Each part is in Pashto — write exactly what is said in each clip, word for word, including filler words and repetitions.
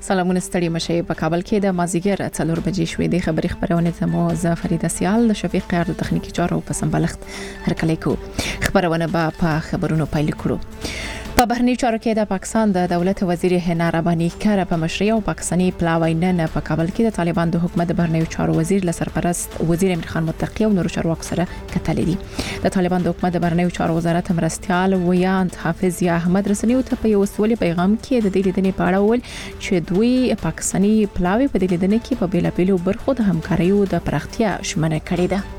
سلامونه ستړي مشه په کابل کې د مازیګر څلور بجې شوې د خبري خبرونه ته مو ز فریده سیال د شفیق قیار د تخنیکی چارو په سمبلښت هرکلی کو خبرونه په خبرونو پایل کړو. په بهرنی چارو کې د پاکستان د دولت وزیر هنا ربانی کار په مشرۍ او پاکستاني پلاوی نن په کابل کې د طالبان د حکومت د بهرنی چارو وزیر له سرپرست وزیر امیر خان متقی او نور چارواکو سره کتل دي. د طالبان د حکومت د بهرنی چارو وزارت مرستيال ویاند حافظ یا احمد رسنیو ته په یو سولې پیغام کې د دې لیدنې په اړه ول چې دوی پاکستاني پلاوی په دې لیدنې کې په بیلابیلو برخو د همکاریو د پراختیا شمنه کړې ده.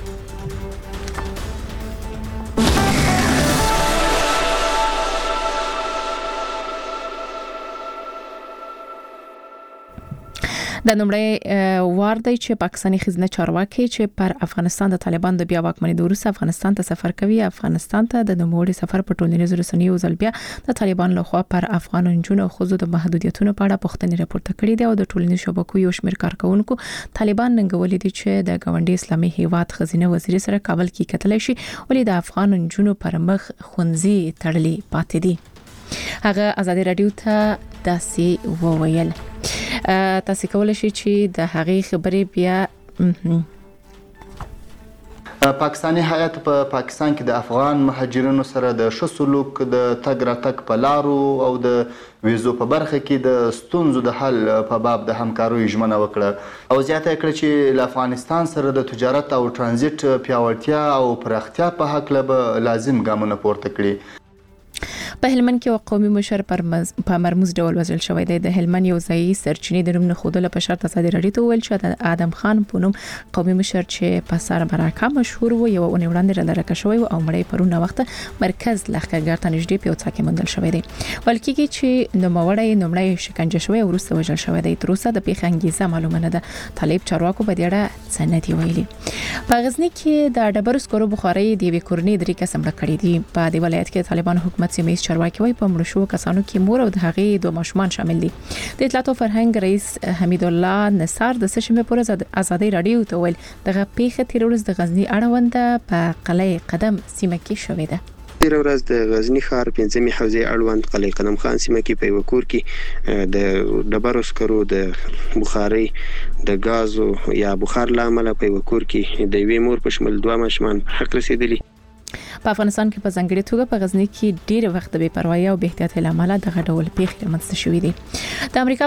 د نومړی وار دی چې پاکستاني خزانه چارواکي چې پر افغانستان د طالبان د بیا واکمنۍ وروسته افغانستان ته سفر کوي. افغانستان ته د نوموړي سفر په ټولنیزو رسنیو ځلبیا د طالبان لخوا پر افغان جنونو خزو د محدودیتونو په اړه پوښتنې راپورته کړې دي او د ټولنیزو شبکو یو شمېر کارکونکو طالبان ننګولې دي چې د ګاونډي اسلامي هیواد خزینه وزیر سره کابل کې کتلای شي ولې د افغان جنونو پر مخ خونځي تړلې پاتې دي. هغه ازادي رادیو ته داسې وویل. تاسو کولای شئ چې د هغې خبرې بیا پاکستاني هیات په پا پاکستان کې د افغان مهاجرینو سره د ښه سلوک د تګ راتګ په لارو او د ویزو په برخه کې د ستونزو د حل په باب د همکاریو ژمنه وکړه او زیاته کړه چې له افغانستان سره د تجارت او ترانزیت پیاوړتیا او پراختیا په حق له لازم ګامونه پورته کړي. په هلمند کې قومي مشر پر مز... په مرموز ډول وژل شوی دی. د هلمند یو ځای سرچینې د نوم نه خودله په شرط ازادي رادیو ته ویل چې د آدم خان په نوم قومي مشر چې په سر برکه مشهور و یو اونۍ وړاندې لرکه شوی او مړی پرونه وخت مرکز لښکرګر ته نږدې په څاکې مندل شوی دی. ولکه چې نوموړی نومړی شکنجه شوی او وروسته وژل شوی دی. تر اوسه د پیښې انګیزه معلومه نه ده. طالب چارواکو په دې اړه څه نه دی ویلي. په غزنی کې د ډبرو سکرو بخاري د یوې کورنۍ درې کسان مړه کړي دي. په دې ولایت کې طالبان حکومت سیمه چارواکي وایي په مړو شو کسانو کې مور او د هغې دوه ماشومان شامل دي. د اطلاعات او فرهنګ رئیس حمید الله نصار د سشنبه پر ازادي رادیو ته ویل دغه پیښه تیر ورځ د غزنی اړوند په قلعه قدم سیمه کې شوې ده. تیر ورځ د غزنی ښار پنځمې حوزې اړوند قلعه قدم خان سیمه کې په یو کور کې د ډبرو سکرو د بخاري د غازو یا بخار لامل په یو کور کې د وی مور په شمول دوه ماشومان حق رسیدلی. په افغانستان کې په ځنګړي توګه په غزنی کې ډیر وخت د بې پروايي او بې احتیاطۍ لامل دغه ډول پیښې رامنځته شوې دي. د امریکا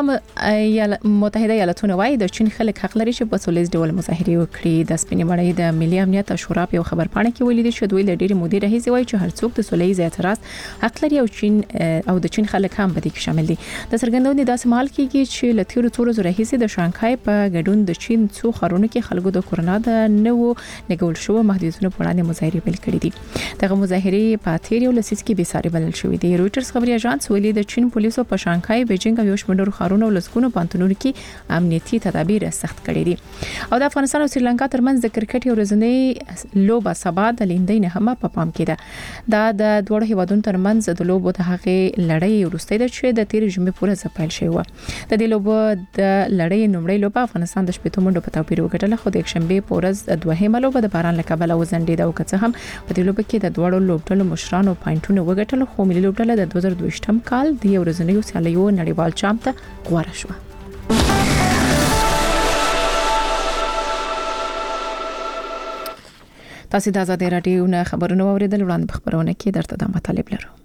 متحده ایالاتونو وايي د چین خلک حق لري چې په سولېز ډول مظاهره وکړي. د سپینې مړۍ د ملي امنیت او شورا په خبر پاڼه کې ویلي دي چې دوی له ډېر مودې راهیسې وایي چې هر څوک د سولېز اعتراض حق لري او چین او د چین خلک هم په دې کې شامل دي. د څرګندونې داسې مهال کېږي چې له تیرو څو ورځو راهیسې د شانګهای په ګډون د چین څو ښارونو کې خلکو د کورونا د نوو لګول شوو محدودیتونو په وړاندې مظاهره پیل کړې دي. دغه مظاهره په تیر یو لسیز کې به ساري بلل شوې دي. رويټرز خبري اژانس ویلي د چین پولیسو په شانګهای بیجینګ او یو شمېر ښارونو او لسګونو پانتونونو کې امنیتي تدابیر سخت کړي دي. او د افغانستان او سریلانکا ترمنځ د کرکټ یو ورځنی لوبه سبا د لیندۍ نه هم په پام کې ده. دا د دوه هیوادونو ترمنځ د لوبو د هغې لړۍ وروستۍ ده چې د تیر جمعې پورې ځپل شوی و. د دې لوبو د لړۍ نومړی لوبه افغانستان د شپږ منډو په توپیر وګټله خو د یکشنبه پورې دوهمه لوبه د باران له کبله وزندید او که هم په دې لوبه کې د دوړو لوبډلو مشرانو پاینټونه وګټل خو ملي لوبډله د دوه زره دوه کال د یو ورځنیو سیالیو نړیوال چامپ ته غوړه شوه. تاسو د آزادي رادیو نه خبرونه اوریدل. وړاندې په خبرونه کې درته د مطالب لرو.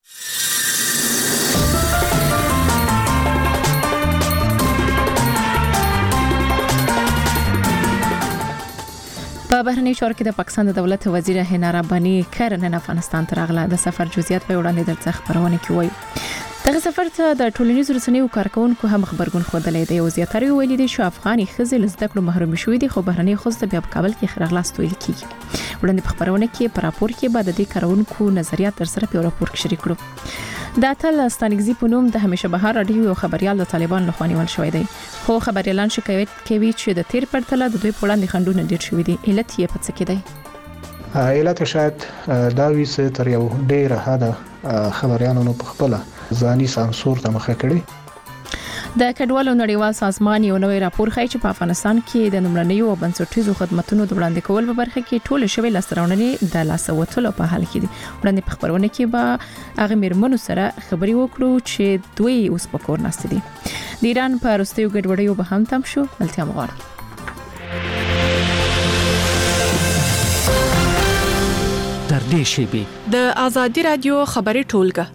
په بهرنی چارو کې د پاکستان د دولت وزیر هنا ربانی کار نن افغانستان ته راغله. د سفر جزئیات په وړاندې درته خبرونه کوي. دغه سفر ته د ټولنیزو رسنیو کارکونکو هم خبرګون خوندلې دی. او زیاتره ویلي دي چې افغاني ښځې له زده کړو محروم شوې دي خو بهرنی ښځې بیا په کابل کې خرغلاست ویل کیږي. وړاندې په خبرونه کې په راپور کې بعد د کارونکو نظریات تر سره په راپور کې شریک کړو. د اتل ستانګزي په نوم د همیشه بهار رادیو خبريال د طالبان لخوا نیول شوی دی. خو خبريالان شکایت کوي چې د تیر پرتله د دوی په وړاندې خندونه ډیر شوی دي. علت یې په څه کې دی؟ علت شاید دا وی چې تر یو ډیر حده خبريالانو په خپل ځاني سانسور ته مخه کړي. د کډوالو نړیوال سازمان یو نوې راپور ښیي چې په افغانستان کې د نمرنیو او بنسټیزو خدماتو د وړاندې کول په برخه کې ټول شوی لاسرونې د لاسوتلو په حال کې دي. وړاندې په خبرونه کې به هغه میرمنو سره خبري وکړو چې دوی اوس په کور ناست دي. د ایران په وروستیو ګډوډیو به هم تم شو. ملتیا مغواړم. در دې شیبې د آزادي رادیو خبري ټولګه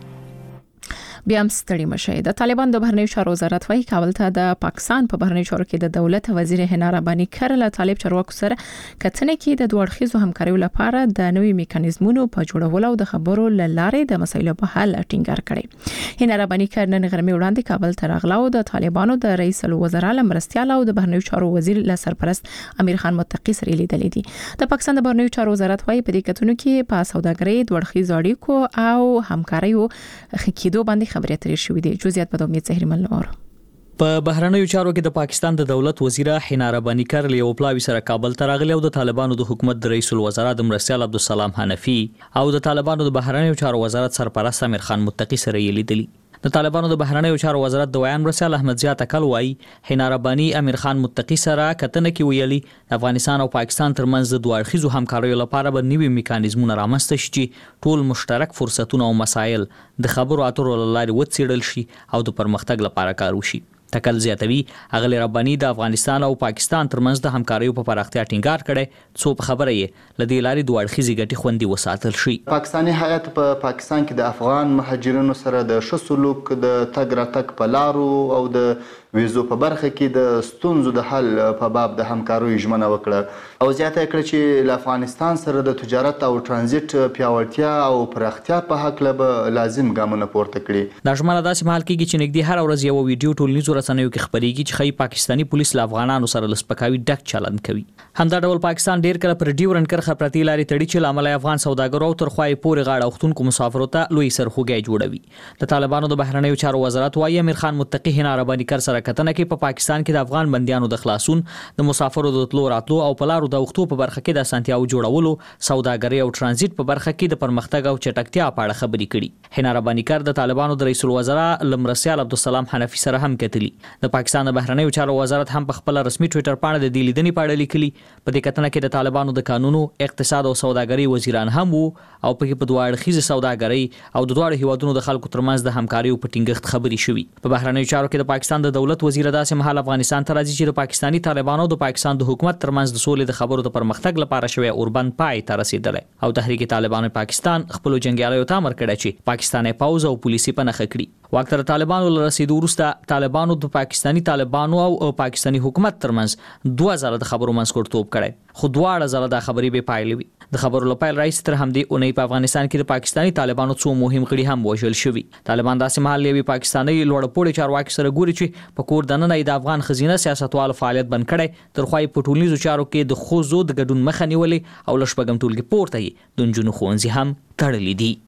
بیا هم ستړي مشه. د طالبان د بهرنیو چارو وزارت وايي کابل ته د پاکستان په بهرنیو چارو کې د دولت وزیر حنا رباني کر له طالب چارواکو سره کتنې کې د دوه اړخیزو همکاریو لپاره د نوي میکانیزمونو په جوړولو او د خبرو لارې د مسایلو په حل ټینګار کړي. حنا رباني کر نن غرمې وړاندې کابل ته راغله او د طالبانو د رئیس الوزرا لمرستيال او د بهرنیو چارو وزیر له سرپرست امیر خان متقی سره لیدلې دي. د پاکستان د بهرنیو چارو وزارت وايي په دې کتنو کې په سوداګرۍ دوه اړخیزو اړیکو او همکاریو خکېدو باندې خبرې اترې شوې دي. جزئیات په امید زهري ملنور. په بهرنیو چارو کې د پاکستان د دولت وزیر حنا رباني کر له پلاوي سره کابل ته راغلی او د طالبانو د حکومت د رئیس الوزرا د مرستيال عبدالسلام حنفي او د طالبانو د بهرنیو چارو وزارت سرپرست امیر خان متقی سره لیدلي. د طالبانو د بهرنیو چارو وزارت د ویان مرستيال احمد ضیاء تکل وايي حنا رباني امیر خان متقی سره کتنه کې ویلي افغانستان او پاکستان ترمنځ د دوه اړخیزو همکاریو لپاره به نوي میکانیزمونه رامنځته شي چې ټول مشترک فرصتونه او مسایل د خبرو اترو لارې وڅېړل شي او د پرمختګ لپاره کار وشي. تکل زیاتوي اغلی رباني د افغانستان او پاکستان ترمنځ د همکاریو په پراختیا ټینګار کړي څو په خبره یې لدی لاري دوه اړخیزي ګټي خوندي وساتل شي. پاکستاني هیات په پاکستان کې د افغان مهاجرینو سره د ښه سلوک د تګ راتګ په لارو او د ویزو په برخه کې د ستونزو د حل په باب د همکاریو ژمنه وکړه او زیاته کړه چې له افغانستان سره د تجارت او ترانزیت پیاوړتیا او پراختیا په حق له لازم ګامونه پورته کړي. د ژمنه داسې مهال کې چې نګدي هر ورځ یو ویډیو ټولنیزو رسنیو کې خبرېږي چې خی پاکستانی پولیس له افغانانو سره لسپکاوي ډک چلند کوي. همدا ډول پاکستان ډیر کله پر ډیورن کرخه پرتی لاري تړي چې لامل افغان سوداګرو تر خوای پورې غاړه وختونکو مسافرو ته لوی سرخوږی جوړوي. د طالبانو د بهرنیو چارو وزارت وايي امیر خان متقی حنا رباني کر سره کتنه کې په پا پاکستان کې د افغان بنديانو د خلاصون د مسافرو د تلو راتلو او پلارو د وختو په برخه کې د اسانتیاو جوړولو سوداګري او ترانزیت په برخه کې د پرمختګ او چټکتیا په اړه خبرې کړي. حنا رباني کر د طالبانو د رئیس الوزرا لمرستيال عبدالسلام حنفي سره هم کتلی. د پاکستان د بهرنیو چارو وزارت هم په خپل رسمي ټوئیټر باندې د دې لیدنې په اړه لیکلي. په دې کتنه کې د طالبانو د قانونو اقتصاد او سوداګري وزیران هم وو او په کې په دوه اړخیزه سوداګري او د دوه هیوادونو د خلکو ترمنځ د همکاریو په ټینګښت خبرې شوې. په بهرنیو چارو کې د پاکستان د دولت وزیر داسې مهال افغانستان ته راځي چې د پاکستانی طالبانو د پاکستان د حکومت ترمنځ د سولې د خبرو د پرمختګ لپاره شوی اوربند پای ته رسیدلی او تحریک طالبانو پاکستان خپل جنگیالیو ته امر کړی چې پاکستاني پاوز او پولیسي په نخښه کړي. واکتر طالبانو له رسیدو وروسته طالبانو د پاکستانی طالبانو او پاکستانی حکومت ترمنځ دوه ځله د خبرو منځګړیتوب کړی خو دواړه ځله د خبرې به پایلې وي. د خبرو لپاره رئیس تر همدې اونۍ په افغانستان کې د پاکستانی طالبانو څو مهم غړي هم وژل شوي. طالبان داسې مهال یوې پاکستاني لوړپوړي چارواکي سره ګوري چې په کور دننه د افغان خزینه سیاستوالو فعالیت بند کړي تر خوای په ټولنیزو چارو کې د خوځو د ګډون مخه نیولې او لشپږم ټولګي پورته یې د نجونو ښوونځي هم تړلي دي.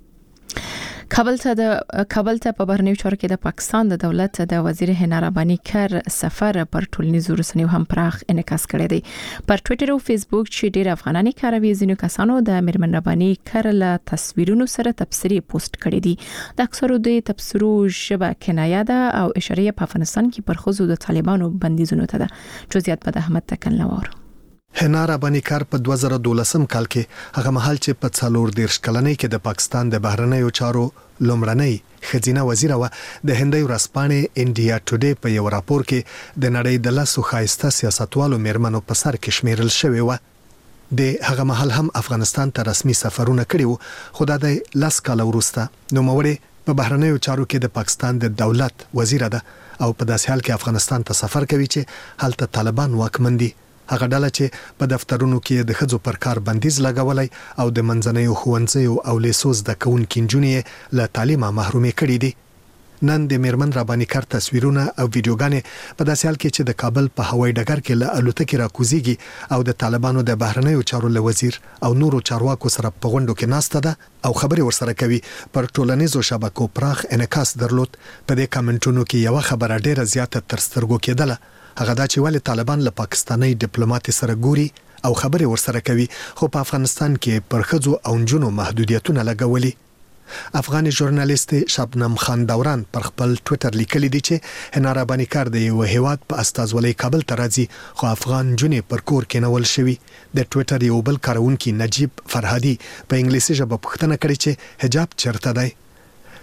کابل ته د کابل ته په بهرنیو چارو کې د پاکستان د دولت د وزیر حنا رباني کر سفر پر ټولنیزو رسنیو هم پراخ انعکاس کړی دی. پر ټوئیټر او فیسبوک چې ډیر افغانانی کاروي ځینو کسانو د میرمن رباني کر له تصویرونو سره تبصری پوسټ کړی دي. د اکثرو د تبصرو ژبه کنایه ده او اشاره په افغانستان کې پر خزو د طالبانو بندیزونو ته ده. جزئیات په احمد تکل نوار. حنا رباني کار په دوه زره دولسم کال کې هغه مهال چې په څلور دیرش کلنۍ کې د پاکستان د بهرنیو چارو لومړنۍ خزینه وزیره و د هندۍ ورځپاڼې انډیا ټوډے په یو راپور کې د نړۍ د لاسو خایسته سیاستوالو میرمنو په سر کې شمیرل شوی و. د هغه مهال هم افغانستان ته رسمي سفرونه کړي وو خو د لاس کال وروسته نوموړې په بهرنیو چارو کې د پاکستان د دولت وزیره ده او په داسې حال کې افغانستان ته سفر کوي چې هلته طالبان واکمن دي. هغه ډله چې په دفترونو کې د خځو پر کار بندیز لګولای او د منځنیو ښوونځیو او لیسو زده کوونکو نجونې له تعلیمه محرومې کړي دي. نن د میرمن رباني کار تصویرونه او ویډیوګانې په داسې حال کې چې د کابل په هوایي ډګر کې له الوتکې راکوزيږي او د طالبانو د بهرنیو چارو له وزیر او نورو چارواکو سره په غونډو کې ناسته ده او خبري ورسره کوي پر ټولنیزو شبکو پراخ انعکاس درلود. په دې کمنټونو کې یو خبره ډیره زیاته تر سترګو کېدله، هغه دا چې ولې طالبان له پاکستاني ډیپلوماټ سره ګوري او خبري ورسره کوي خو په افغانستان کې پر خځو او نجونو محدودیتونه لګولي. افغاني ژورنالیست شبنم خان دوران پر خپل ټوئیټر لیکلی دی چې حنا رباني کار د یو هیواد په استازولۍ کابل ته راځي خو افغان جنې پر کور کې نول شوی. د ټوئیټر یو بل کارونکي نجیب فرهادي په انګلیسي ژبه پوښتنه کړې چې حجاب چیرته دی.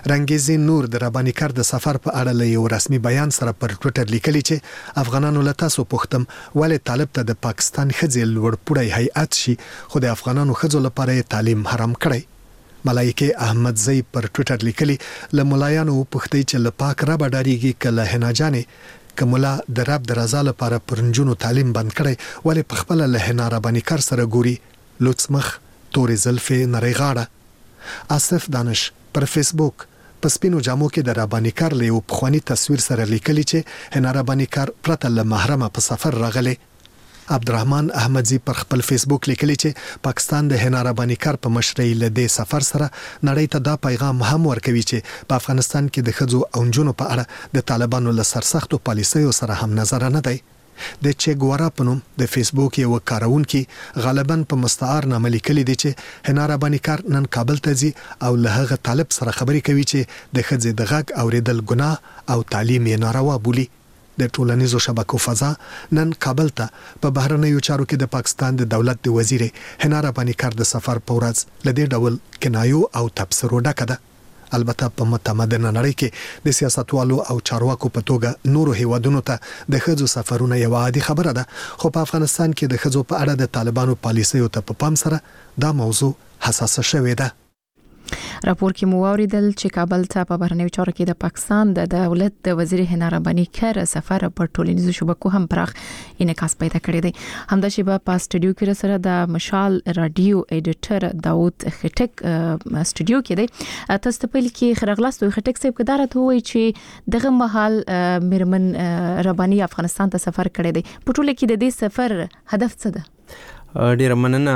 رنګیزي نور د رباني کار د سفر په اړه له یو رسمي بیان سره پر ټوئیټر لیکلی چې افغانانو له تاسو پوښتم ولې طالب ته د پاکستان خځې لوړپوړی هیئت شي خو د افغانانو خځو لپاره تعلیم حرام کړی ملایکه احمدزی پر ټوئیټر لیکلی له ملایانو پوښتنه چې له پاک رب ډاریږي کله هناجانې کوملا د رب د رضا لپاره پرنجونو تعلیم بند کړی ولې په خپل له هنا رباني کار سره ګوري لوڅمخ تورې زلفې نری غاړه آصف دانش پر فیسبوک په سپینو جامو کې د رباني کار له یو پخوانی تصویر سره لیکلی چې هنا رباني کار پرته له محرمه په سفر راغلی عبدالرحمن احمدزی پر خپل فیسبوک لیکلی چې پاکستان د هنا رباني کار په مشرۍ له دې سفر سره نړۍ ته دا پیغام هم ورکوي چې په افغانستان کې د ښځو او نجونو په اړه د طالبانو له سرسختو پالیسیو سره هم نظر نه دی د چه ګوارا په نوم د فیسبوک یو کارونکي غالبا په مستعار نامه لیکلي دي چې هنا رباني کار نن کابل ته ځي او له هغه طالب سره خبرې کوي چې د ښځې د غږ اوریدل ګناه او تعلیم یې ناروا بولي د ټولنیزو شبکو فضا نن کابل ته په بهرنیو چارو کې د پاکستان د دولت د وزیر هنا رباني کار د سفر په ورځ لدې ډول کنایو او تبصرو ډکه ده البته په متمدنه نړۍ کې د سیاستوالو او چارواکو په توګه نورو هیوادونو ته د ښځو سفرونه یو عادي خبره ده خو په افغانستان کې د ښځو په اړه د طالبانو پالیسیو ته په پام سره دا موضوع حساسه شوې ده راپور کې مو اوریدل چې کابل ته په بهرنیو چارو کې د پاکستان د دولت د وزیر هنا رباني کار سفر په ټولنیزو شبکو هم پراخ انعکاس پیدا کړی دی همدا شیبه په سټوډیو کې سره د مشال رادیو ایډیټر داوود خټک سټوډیو کې دی تاسو ته پیل کې خرغلاستو خټک صاحب کدارت وایي چې دغه مهال میرمن رباني افغانستان ته سفر کړی دی په ټوله کې د دې سفر هدف څه ده ډیر مننه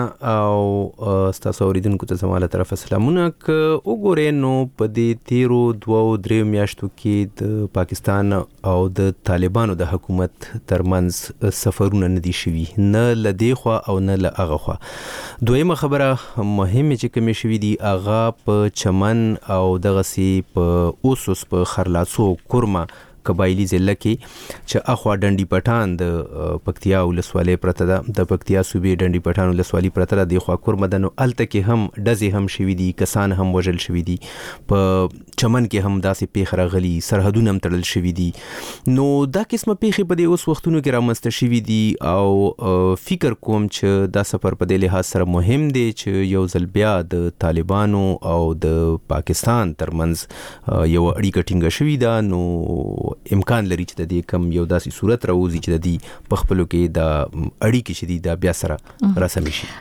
او تاسو اوریدونکو ته زموږ له طرفه سلامونه ک وګورئ نو په دې تیرو دوه درې میاشتو کې د پاکستان او د طالبانو د حکومت ترمنځ سفرونه ندي شوي نه لدی خو او نه لغه خو دویمه خبره مهمه چې کوم شوي دي اغا په چمن او دغه سي په اوسوس په خرلاڅو کورما قبایلی ضلع کې چې اخوا ډنډي پټان د پکتیا ولسوالۍ پرته ده د پکتیا صوبې ډنډي پټان ولسوالۍ پرته ده د خوا کورمدنو الته کې هم ډزې هم شوي دي کسان هم وژل شوي دي په چمن کې هم داسې پیښ راغلي سرحدونه هم تړل شوي دي نو دا قسمه پیښې په دې اوس وختونو کې رامنځته شوي دي او فکر کوم چې دا سفر په دې لحاظ سره مهم دی چې یو ځل بیا د طالبانو او د پاکستان ترمنځ یو اړیکه ټینګه شوې ده نو امکان لري چې د دې کم یو داسې صورت راوځي چې د دې په خپلو کې د اړیکې چې دي دا بیا سره رسمي شي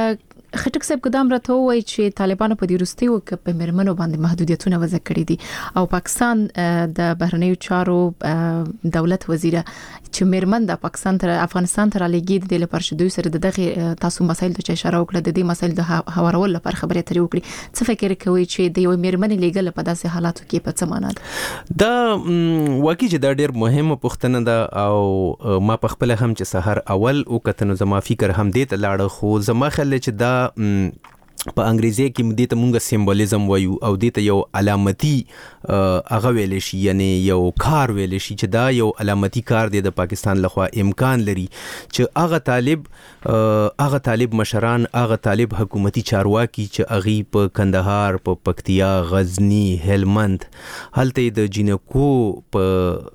خټک صاحب قدام راته وایي چې طالبانو په دې وروستي وخت په مرمنو باندې محدودیتونه وضع کړي دي او پاکستان د بهرنیو چارو دولت وزیر چې مرمن د پاکستان تر افغانستان تر لګید د لپاره شدوی سره دغه تاسو مسایل ته اشاره وکړه د دې مسایل د هوارول لپاره خبرې ترې وکړي څه فکر کوي چې د یو مرمن لګل په داسې حالاتو کې په څه معنا ده دا واقعي چې دا ډېر مهمه پوښتنه ده او ما په خپل هم چې سحر اول او کتنو زما فکر هم دې ته لاړ خو زما خل چې دا په انګریزي کې مدې ته مونږه سمبولیزم وایو او دې ته یو علامتي هغه ویل شي یعنی یو کار ویل شي چې دا یو علامتي کار دی د پاکستان لخوا امکان لري چې هغه طالب هغه طالب مشران هغه طالب حکومتي چارواکي چې اغي په کندهار په پکتیا غزنی هلمند هلته د جنکو په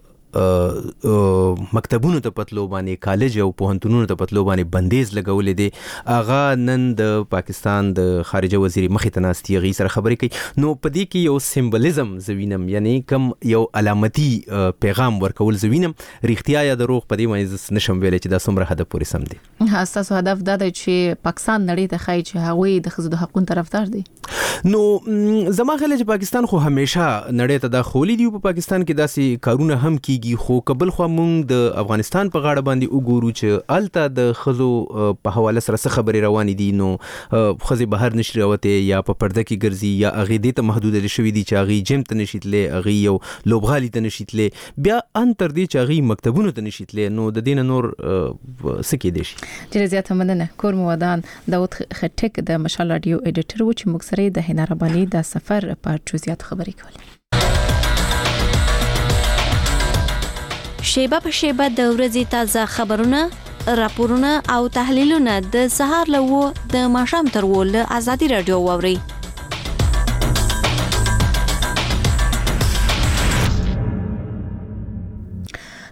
مکتبونو ته پتلو باندې کالج او پوهنتونونو ته پتلو باندې بندیز لګولې دي اغا نن د پاکستان د خارجه وزیر مخې ته ناستي غي سره خبرې کوي نو په دې کې یو سمبولیزم زوینم یعنی کم یو علامتي پیغام ورکول زوینم ریختیا یا دروغ په دې باندې نشم ویل چې دا څومره هدف پورې سم دي تاسو هدف دا دی چې پاکستان نړۍ ته خای چې هغه د خزو د حقوقو طرفدار دي نو زما خیال چې پاکستان خو همیشه نړۍ ته د خولي دی په پاکستان کې داسې کارونه هم کی خو قبل خو مونږ د افغانستان په غاړه باندې وګورو چې الته د خزو په حواله سره څه خبرې روانې دي نو خزي بهر نشي راوته یا په پرده کې ګرځي یا اغه دې ته محدود شوی دي چې اغه جیم ته نشیتلې اغه یو لوبغالي ته نشیتلې بیا ان تر دې چې اغه مکتبونو ته نشیتلې نو د دین نور سکه دي شي چې زیات مننه کور مودان داوود خټک د مشال رادیو ایډیټر و چې موږ سره د هنا رباني د سفر په جزئیات خبرې کولې شیبه په شیبه د ورځې تازه خبرونه راپورونه او تحلیلونه د سهار له و د ماښام تر و له ازادي رادیو واوري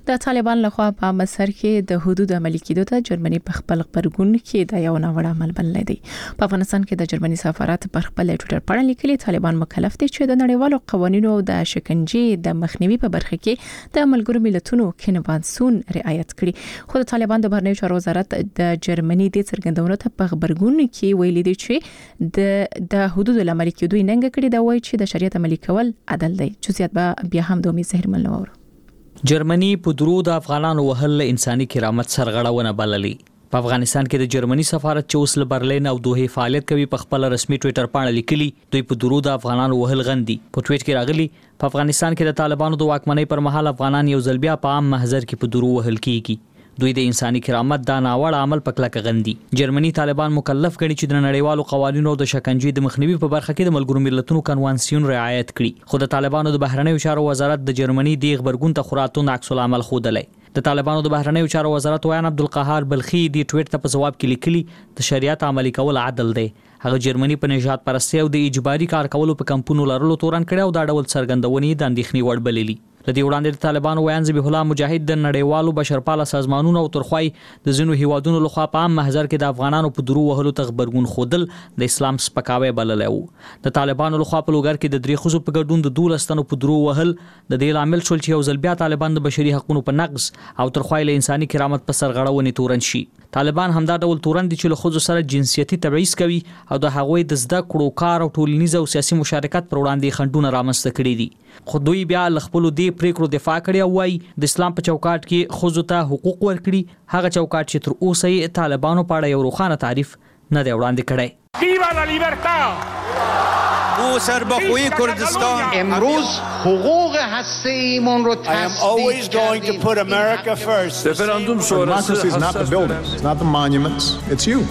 د طالبان لخوا په مصر کې د حدود عملي کېدو ته جرمني په خپل خبرګون کې د یو ناوړه عمل بللی دی. په افغانستان کې د جرمني سفارت پر خپل ټوئیټر پاڼه لیکلي طالبان مکلف دي چې د نړیوالو قوانینو او د شکنجې د مخنیوي په برخه کې د ملګرو ملتونو کنوانسیون رعایت کړي. خو د طالبان د بهرنیو چارو وزارت د جرمني د څرګندونو ته په خبرګون کې ویلي دي چې د د حدود عملي کېدو ننګ کړي دا وایي چې د شریعت عملي کول عدل دی. جزئیات به بیا هم د امید زهر ملنور. جرمني په درود افغانانو وهل انساني کرامت سرغړونه بللي. په افغانستان کې د جرمني سفارت چې اوس له برلین او دوحه فعالیت کوي په خپل رسمي ټوئیټر باندې لیکلي دوی په درود افغانانو وهل غندي. په ټوئیټ کې راغلي په افغانستان کې د طالبانو د واکمنۍ پر مهال افغانان یو ځل بیا په عام محضر کې په درو وهل کیږي. دوی د انساني کرامت دا ناوړه عمل په کلکه غندي. جرمني طالبان مکلف کړي چې د نړیوالو قوانینو او د شکنجې د مخنیوي په برخه کې د ملګرو ملتونو کنوانسیون رعایت کړي. خو د طالبانو د بهرنیو چارو وزارت د جرمني د خبرګون ته خراتون عکس العمل خودلې. د طالبانو د بهرنیو چارو وزارت ویان عبدالقهار بلخي د ټوئیټ ته په جواب کې لیکلي د شریعت عملي کول عدل دی. هغه جرمني په نژاد پرستی او د اجباري کار کولو په کمپونو لرلو تورن کړي او دا ډول څرګندونې د اندېښنې وړ بللي. لدی وړاندې د طالبانو ویان ذبیح الله مجاهد د نړیوالو بشرپاله سازمانونو او ترخوای د ځینو هیوادونو لخوا په عام محضر کې د افغانانو په درو وهلو ته خبرګون خودل د اسلام سپکاوی بللی وو. د طالبانو لخوا په لوګر کې د درې خزو په ګډون د دولس تنو په درو وهل د دې لامل شول چې یو ځل بیا طالبان د بشري حقوقو په نقض او ترخوای له انساني کرامت په سرغړونې تورن شي. طالبان همدا ډول تورن دي چې له خزو سره جنسیتي تبعیض کوي او د هغوی د زده کړو کار او ټولنیز او سیاسي مشارکت پر وړاندې خنډونه رامنځته کړي دي. خو دوی بیا له خپل دې پریکړو دفاع کوي او وايي د اسلام په چوکاټ کې خزو ته حقوق ورکړي. هغه چوکاټ چې تر اوسه یې طالبانو په اړه یو روښانه تعریف نه دی وړاندې کړی. ویوا لا لیبرتا او سربخوی کردستان امروز حقوق هسته‌ایمون رو تصدیق کردیم. Referendum Democracy is not the buildings, it's not the monuments, it's you.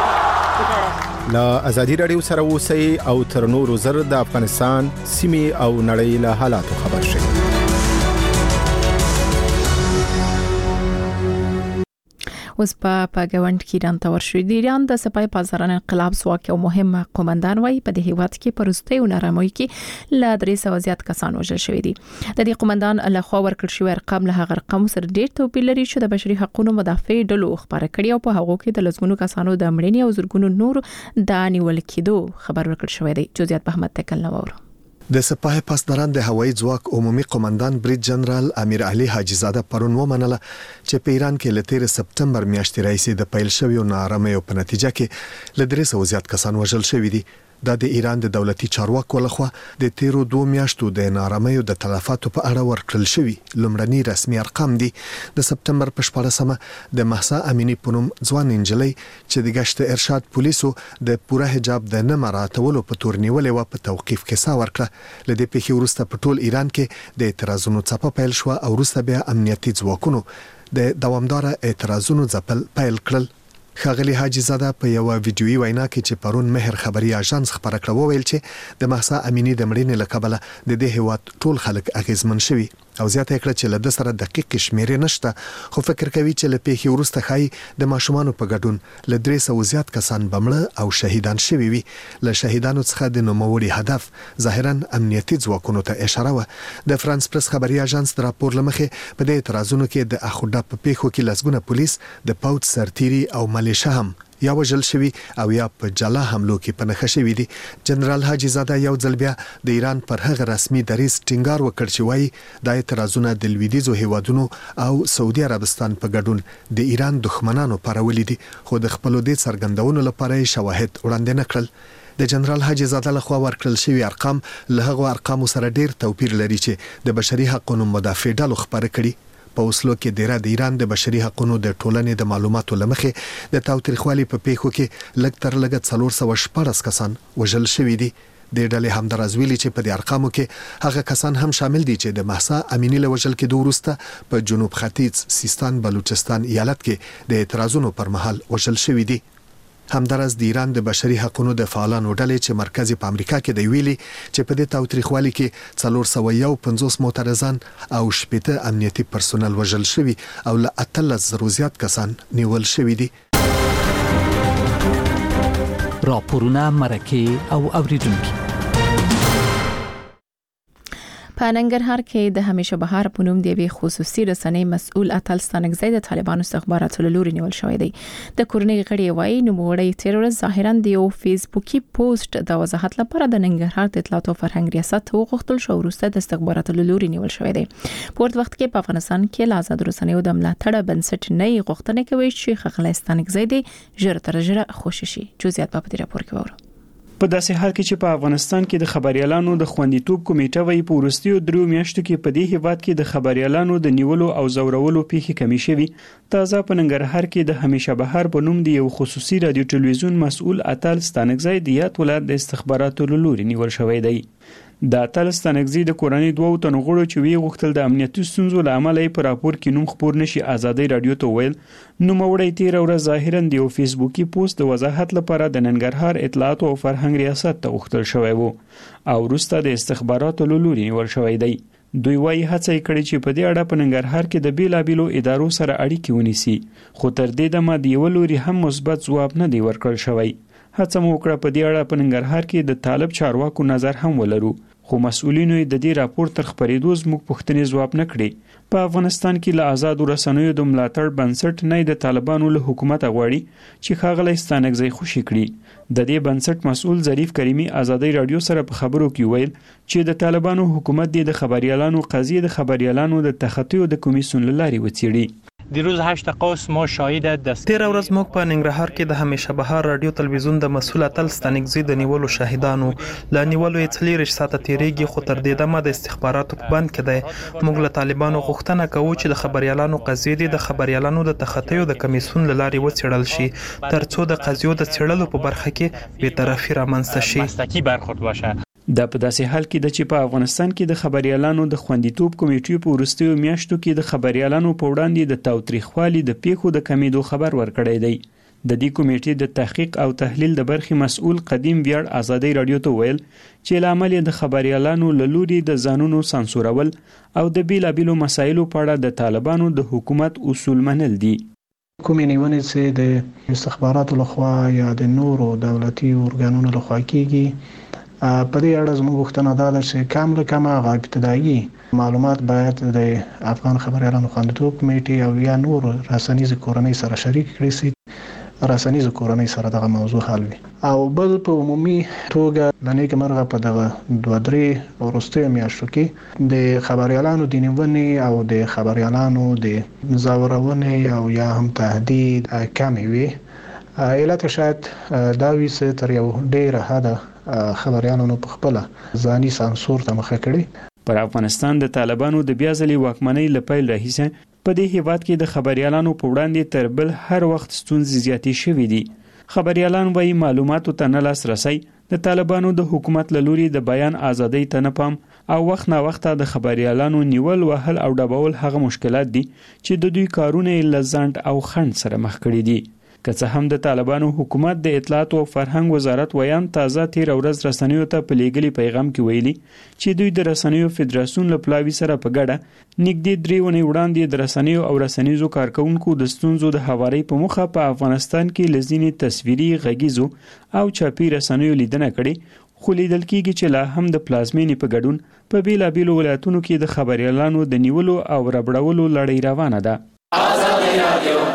لا ازادي رادیو سره اوسئ او تر نورو زر د افغانستان سیمې او نړۍ له حالاتو خبر شئ. اوس په پاګوند کې ایران ته ورشي. د ایران د سپای پاسداران انقلاب ځواک او مهم قومندان وای په دې هیواد کې پرسته او نارامۍ کې لا درې سوه زیات کسان وژل شوی دي. د دې قومندان له خوا ورکړ شوی ارقام له هغه رقم سره ډیر توپیر لري چې د بشري حقوقو مدافع ډلو خبره کړي او په هغه کې د لزمونو کسانو د مړینې او زرګونو نور د نیول کېدو خبر ورکړ شوی دی. جزئیات په احمد تکل نوور. د سپاه پاسداران د هوایي ځواک عمومي قومندان برید جنرال امیر علي حاجی زاده پرون ومنله چې په ایران کې له تیر سپتمبر میاشتې راهیسې د پیل شویو نارامۍ په نتیجه کې له درې سوه زیات کسان وژل شوي دي. دا د ایران د دولتي چارواکو لخوا د تیرو دوه میاشتو د نارامۍ د تلفاتو په اړه ورکړل شوی لومړني رسمي ارقام دي. د سپتمبر په شپاړسمه د مهسا امینی په نوم ځوان انجلۍ چې د گشت ارشاد پولیسو د پوره حجاب د نه مراعاتولو په تور نیولې و په توقیف کې سا ورکړه. لدې پیښې وروسته په ټول ایران کې د اعتراضونو څپه پیل شو او وروسته بیا امنیتي ځواکونو د دوامدار اعتراضونو ځپل پیل کړل. ښاغلي حاجی زاده په یو ویډیويي وینا کې چې پرون مهر خبري اژانس خبره کړو ویل چې د مهسا امینی د مړینې له کبله د دې هیواد ټول خلک اغیزمن شوي او زیاته کړه چې له د سره دقیق شمیرې نشته خو فکر کوي چې له پیښې وروسته خای د ماشومانو په ګډون له درې سوه زیات کسان بمړه او شهیدان شوي وي. له شهیدانو څخه د نوموړي هدف ظاهرا امنیتي ځواکونو ته اشاره و. د فرانس پریس خبري اژانس د راپور لمخې په دې اعتراضونو کې د اخوډه په پیښو کې لسګونه پولیس د پاوت سرتيري او ملیشه هم یا وژل شوی او یا په جلا حملو کې پنهخه شوی دي. جنرال حاجی زاده یو ځل بیا د ایران پر هغه رسمي دریځ ټینګار وکړ چې وایي د اعتراضونو د لویدیځو هیوادونو او سعودي عربستان په ګډون د ایران دښمنانو پرولې دي خو د خپل د څرګندونو لپاره شواهد وړاندې نه کړل. د جنرال حاجی زاده لخوا ورکړل شوی ارقام له هغه ارقامو سره ډیر توپیر لري چې د بشري حقوقو مدافع ډلو خبره کړي. په اوسلو کې ډیره د ایران د بشري حقوقو د ټولنې د معلوماتو لمخې د تاوتریخوالي په پیښو کې لږ تر لږه څلور سوه شپاړس کسان وژل شوي دي. د ډلې همداراز ویلي چې په دې ارقامو کې هغه کسان هم شامل دي چې د مهسا امینی له وژل کېدو وروسته په جنوب ختیځ سیستان بلوچستان ایالت کې د اعتراضونو پر مهال وژل شوي دي. همداراز د ایران د بشري حقوقو د فعالانو ډلې چې مرکزی په امریکا کې دی ویلي چې په دې تاوتریخوالي کې څلور سوه یو پنځوس معترضان او شپږ امنیتي پرسونل وژل شوي او له اتلس زرو زیات کسان نیول شوي دي. راپورونه مرکه او اوریدونکو په ننګرهار کې د همیشه بهار په نوم د یوې خصوصي رسنۍ مسؤل اتل ستانکزی د طالبانو استخباراتو له لوري نیول شوی دی. د کورنۍ غړي وایي نوموړی تیرورست ظاهرا د یو فیسبوکي پوسټ د وضاحت لپاره د ننګرهار د اطلاعات او فرهنګ ریاست وغوښتل شو وروسته د استخباراتو له لوري نیول شوی دی. په ورته وخت کې په افغانستان کې له آزاد رسنیو د ملاتړ بنسټ نه غوښتنه کوي چې ښاغلی ستانکزی د ژر تر ژره خوشی شي. جزئیات په دې راپور کې وورو. په داسې حال کې چې په افغانستان کې د خبريالانو د خوندیتوب کمیټه وایي په وروستیو دریو میاشتو کې په دې هیواد کې د خبريالانو د نیولو او زورولو پیښې کمی شوي. تازه په ننګرهار کې د همیشه بهار په نوم د یو خصوصي رادیو ټلویزیون مسؤل اتل ستانکزی د یاد ولایت د استخباراتو له لوري نیول شوی دی. د اتل ستانکزی د کورنۍ دوه تنو غړو چې وی غوښتل د امنیتي ستونزو له امله په راپور کې نوم خبر نشي ازادي رادیو ته ویل نو موړی تیر ورځ ظاهرا د یو فیسبوکي پوسټ د وضاحت لپاره د ننګرهار اطلاعات او فرهنګ ریاست ته غوښتل شوی وو او وروسته د استخباراتو له لوري نیول شوی دی. دوی وايي هڅه کړې چې په دې اړه په ننګرهار کې د بیلابیلو ادارو سره اړیکې ونیسي خو تر دې دمه د یو لوري هم مثبت ځواب نه دی ورکړل شوی. هڅه مو وکړه په دې اړه په ننګرهار کې د طالب چارواکو نظر هم ولرو خو مسؤلینو د دې راپور تر خبرېدو زموږ پوښتنې ځواب نه کړي. په افغانستان کې له آزاد رسنیو د ملاتړ بنسټ نه د طالبانو له حکومت غواړي چې ښاغلی ستانکزی خوشي کړي. د دې بنسټ مسؤل ظریف کریمی ازادي رادیو سره په خبرو کې ویل چې د طالبانو حکومت د خبريالانو قضیه د خبريالانو د تخطیو د کمیسیون لاري وڅېړي. دیروز هشت قوس ما شاهد دست تیر ورځ موږ په ننګرهار کې د همیشه بهار رادیو تلویزیون د مسؤل اتل ستانکزی د نیولو شاهدانو لا نیولو یې څلېرش ساعته تیریږي خو تر دې دمه د استخباراتو په بند کې دی. موږ له طالبانو غوښتنه کوو چې د خبريالانو قضیې د خبريالانو د تخطیو د کمیسیون لاري وڅېړل شي ترڅو د قضیو د څېړلو په برخه کې بی‌طرفي رامنځته شي. مستقی برخورد باشه. دا په داسې حال کې د چې په افغانستان کې د خبريالانو د خوندیتوب کمیټې په وروستیو میاشتو کې د خبريالانو په وړاندې د تاوتریخوالي د پیښو د کمیدو خبر ورکړی دی. د دې کمیټې د تحقیق او تحلیل د برخې مسؤل قدیم ویاړ ازادي رادیو ته ویل چې لامل د خبريالانو له لوري د ځانونو سانسورول او د بیلابیلو مسایلو په اړه د طالبانو د حکومت اصول منل دي. کومې نیونې چې د استخباراتو لخوا یا د نورو دولتي ارګانونو لخوا کیږي په دې اړه زموږ غوښتنه دا ده چې کم له کمه هغه ابتدایي معلومات باید د افغان خبريالانو خوندیتوب کمیټې او یا نور رسنیز کورنۍ سره شریک کړي چې رسنیز کورنۍ سره دغه موضوع حل وي. او بل په عمومي توګه د نیک مرغه په دغه دوه درې وروستیو میاشتو کې د خبريالانو د نیونې او د خبريالانو د زورونې او یا هم تهدید کمې وي. علت شاید دا وي چې تر یو ډیره حده خبريالانو په خپل ځاني سانسور ته مخه کړي. پر افغانستان د طالبانو د بیا ځلې واکمنۍ لپاره راهیسه په دې هیواد کې د خبريالانو په وړاندې تر بل هر وخت ستونزې زیاتې شوې دي. خبريالان وايي معلوماتو ته نه لاسرسي د طالبانو د حکومت له لوري د بیان ازادۍ ته نه پام او وخت نه وخت د خبريالانو نیول وهل او ډبول هغه مشکلات دي چې د دوی کارونه لزند او خند سره مخ کړي دي. که څه هم د طالبانو حکومت د اطلاعات او فرهنګ وزارت ویان تازه تیر ورځ رسنیو ته په لیږلي پیغام کې ویلي چې دوی د رسنیو فدراسیون له پلاوي سره په ګډه نږدې درې ونې وړاندې د رسنیو او رسنیزو کارکونکو د ستونزو د هواري په مخه په افغانستان کې لزینې تصویري غږیزو او چاپي رسنیو لیدنه کړې خو لیدل کېږي چې لا هم د پلازمینې په ګډون په بیلابیلو ولایتونو کې د خبريالانو د نیولو او ربړولو لړۍ روانه ده. آزادي رادیو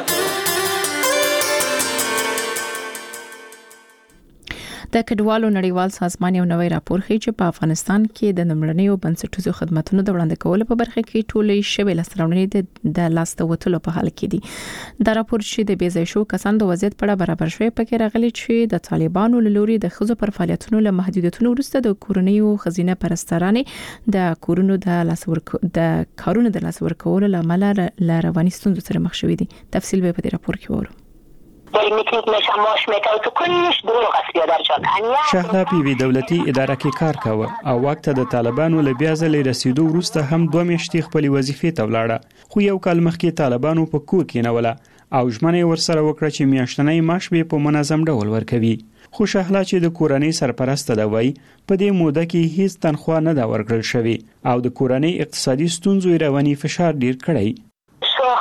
د کډوالو نړیوال سازمان یو نوی راپور ښیي چې په افغانستان کې د نمړنیو بنسټیزو خدماتو د وړاندې کولو په برخه کې ټولې شوې لاسته د لاسته وتلو په حال کې دي. دا راپور چې د بیځای شو کسانو د وضعیت په اړه برابر شوی پکې راغلي چې د طالبانو له لوري د ښځو پر فعالیتونو له محدودیتونو وروسته د کورنیو خزینه پرستارانې د کورونو د لاسورک د کارونو د لاسورکولو لامل له رواني ستونزو سره مخ شوي دي. تفصیل به په دې راپور کې وورو. شهلا پیوی دولتي اداره کې کار کاوه او وخت د طالبانو له بیا ځلې رسیدو وروسته هم دوه میاشتې خپل وظیفې ته ولاړه خو یو کال مخکې طالبانو په کور کې نه ولا او ژمنه ورسره وکړه چې میاشتنۍ معاش به په منظم ډول ورکوي. خو شهلا چې د کورنۍ سرپرست ده وای په دې موده کې هیڅ تنخواه نه دا ورکړل شوی او د کورنۍ اقتصادي ستونزو رواني فشار ډیر کړی. ساخت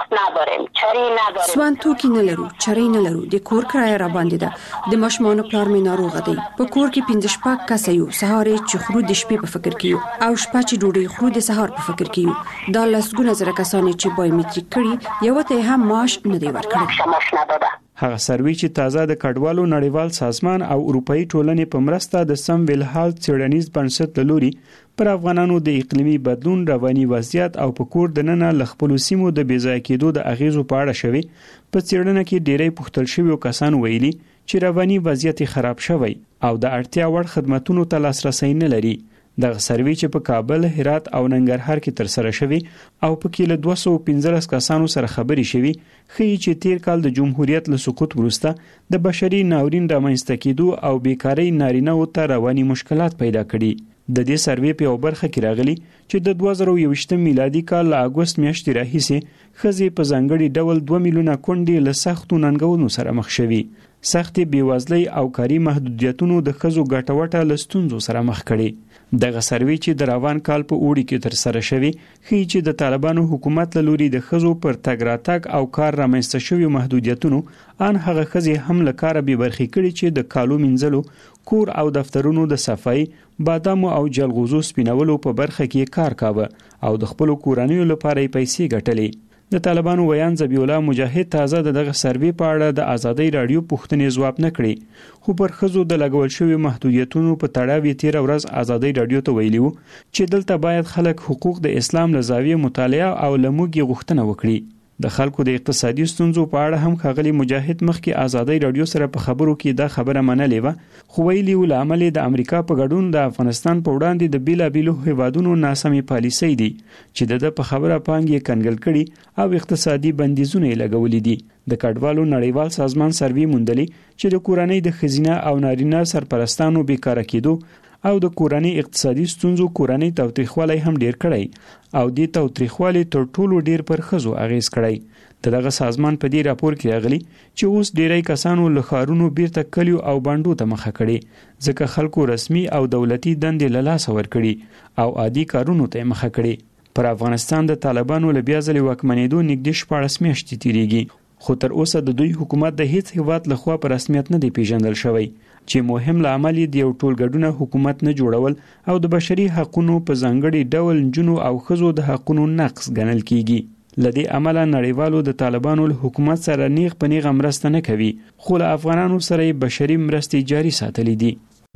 نداریم، چری نداریم. سوان توکی نه لرو، چری نه لرو. د کور کرایه را باندې ده. د ماشومانو پلار مې ناروغه دی. په کور کې پنځه شپږ کسه یو. سهار چې خورو د شپې په فکر کې یو او شپه چې ډوډۍ خورو د سهار په فکر کې یو. دا لسګونه زره کسان چې بایومټریک کړي یو ته هم معاش نه دی ورکړی. هغه سروي چې تازه د کډوالو نړیوال سازمان او اروپאי ټولنې په مرسته د سم ویل هالت څېړنیز بنسټ لوري پر افغانانو د اقلیمي بدلون، رواني وضعیت او په کور دننه لخپلو سیمو د بیځای کېدو د اغیزو په اړه شوی. په څېړنه کې ډېری پوښتل شوي کسان ویلي چې رواني وضعیت خراب شوی او د اړتیا وړ خدماتونو ته لاسرسي نه لري. دغه سروي چې په کابل، هرات او ننګرهار کې تر سره شوی او په کې له دوه سوه پنځلس کسانو سره خبري شوی ښیي چې تیر کال د جمهوریت له سقوط وروسته د بشري ناورین رامنځته کېدو او بیکارۍ نارینه‌و ته رواني مشکلات پیدا کړي. د دې سروي په یو برخه کې راغلي چې د دوه زره یوویشتم میلادي کال له اګوست میاشتې راهیسې ښځې په ځانګړي ډول دوه میلیونه کونډې له سختو ننګونو سره مخ شوي. سختې بېوزلۍ او کاري محدودیتونو د ښځو ګټه له ستونزو سره مخ کړي. دغه سروي چې د روان کال په اوړي کې تر سره شوی ښیي چې د طالبانو حکومت له لوري د ښځو پر تګ راتګ او کار رامنځته شوي محدودیتونو ان هغه ښځې هم له کاره بې برخې کړي چې د کالو مینځلو، کور او دفترونو د صفایي، بادامو او جلغوزو سپینولو په برخه کې کار کاوه او د خپلو کورنیو لپاره یې پیسې ګټلې. د طالبانو ویان ذبیح الله مجاهد تازه د دغه سروي په اړه د آزادۍ رادیو پوښتنې ځواب نه کړي، خو پر ښځو د لګول شوي محدودیتونو په تړاو یې تېره ورځ آزادۍ رادیو ته ویلي وو چې دلته باید خلک حقوق د اسلام له زاویې مطالعه او له موږ یې غوښتنه وکړي. د خلکو د اقتصادي ستونزو په اړه هم ښاغلي مجاهد مخکې آزادۍ رادیو سره په خبرو کې دا خبره منلې وه، خو ویلي و له امله د امریکا په ګډون د افغانستان په وړاندې د بیلابیلو هیوادونو ناسمې پالیسۍ دي چې د ده په خبره پانګې یې کنګل کړي او اقتصادي بندیزونه یې لګولي دي. د کډوالو نړیوال سازمان سروي موندلي چې د کورنۍ د ښځینه او نارینه سرپرستانو بیکاره کېدو او د کورنۍ اقتصادي ستونزو کورنۍ تاوتریخوالی هم ډیر کړی او دې تاوتریخوالی تر ټولو ډیر پر ښځو اغیز کړی. دغه سازمان په دې راپور کې راغلی چې اوس ډیری کسانو له ښارونو بیرته کلیو او بانډو ته مخه کړي ځکه خلکو رسمي او دولتي دندې له لاسه ورکړي او عادي کارونو ته مخه کړي. پر افغانستان د طالبانو له بیا ځلې واکمنېدو نږدې شپاړس میاشتې تیریږي، خو تر اوسه د دوی حکومت د هیڅ هیواد لخوا په رسمیت نه دی پیژندل شوی چې مهم لامل یې د یو ټولګډونه حکومت نه جوړول او د بشري حقوقو په ځانګړي ډول نجونو او ښځو د حقوقو نقض ګڼل کیږي. لدې عمله نړیوالو د طالبانو له حکومت سره نیغ په نیغه مرسته نه کوي، خو له افغانانو سره یې بشري مرستې جاري ساتلې دي.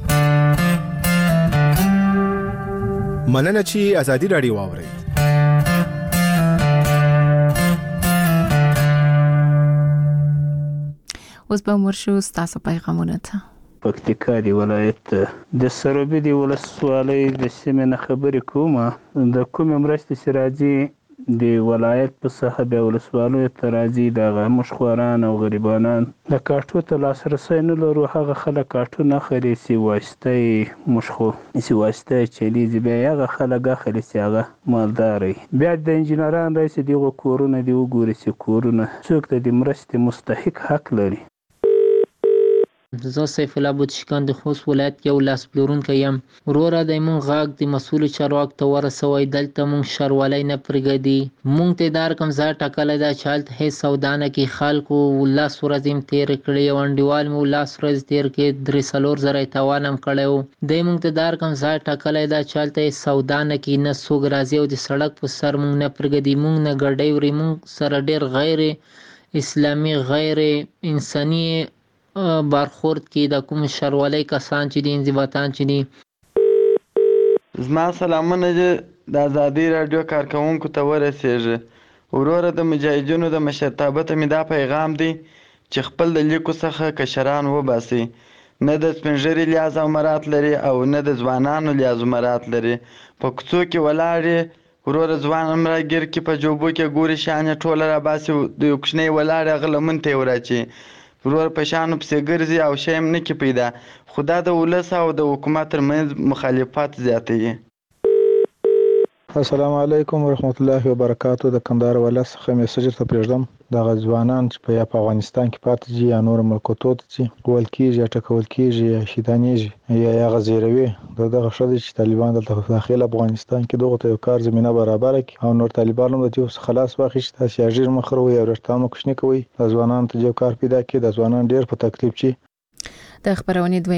مننه چې ازادي رادیو واورئ. اوس به ورشو ستاسو پیغامونه ته. پکتیکا دی ولایت د سروبي دی ولسوالۍ د سیمې نه خبرې کومه. د کومې مرستې چې راځي د ولایت په څخه بیا ولسوالیو ته راځي دغه مشخواران او غریبانان د کاټو ته لاسرسی نه لرو. هغه خلک کاټو نه اخلي چې واسطه مشخو چې واسطه چلیږي، بیا هغه خلک اخلي چې هغه مالدار وي. بیا د انجینران راشي دغه کورونه دی وګوري چې کورونه څوک د دې مرستې مستحق حق لري. زه سیف الله بودشکان د خوست ولایت یو لاس پلورونکی یم. وروره د مونږ غاږ د مسؤل چارواکو ته ورسوئ، دلته مونږ شروالی نه پرېږدي. مونږ ته دا رقم ځای ټاکلی ده چې هلته هېڅ سودا نه کوي. خلکو لس ورځې هم تېرې کړې، یو انډیوال مې لس ورځې تېر کړې، درې څلور زره یې تاوان هم کړی و. دی مونږ ته دا رقم ځای ټاکلی ده چې هلته هېڅ سودا نه کوي، نه څوک راځي او د سړک په سر مونږ نه پرېږدي. مونږ نه ګاډۍ وړي، مونږ سره ډېر غیر اسلامي غیر انساني برخورد کې د کوم شروالی کسان چې دي انضباطان چې دي. زما سلامونه د ازادي راډیو کارکوونکو ته ورسیږي. وروره د مجاهدینو د مشرتابه ته مې دا پیغام دی چې خپل د لیکو څخه کشران وباسي. نه د سپینږیري لیاز او مرات لري او نه د ځوانانو لیاز او مرات لري. په کوڅو کې ولاړې وروره ځوان هم راګیر کې په جوبو کې ګوري شانې ټوله راباسي، د یو کوچنی ولاړې هغه لمن ته یې وراچي. ورور په شانو پسې ګرځي او شی هم نه کې پیدا. خو دا د ولس او د حکومت ترمنځ مخالفت زیاتوي. السلام علیکم ورحمت الله وبرکاتہ. د کندهار ولایت څخه میسج ته پرېږدم د ځوانان چې په یا په افغانستان کې پاتې دي یا نور ملکونو ته چې ول کېږي یا ټکول کېږي یا شیطانېږي یا یا غزیروي دغه شته چې طالبان د داخل افغانستان کې دغه ته کار زمينه برابر کړي او نور طالبان هم د دې خلاص واخیست چې اجر مخروي او رښتانه کوښښ کوي د ځوانان ته یو کار پیدا کړي. د ځوانان ډېر په تکلیف چی د خبرونه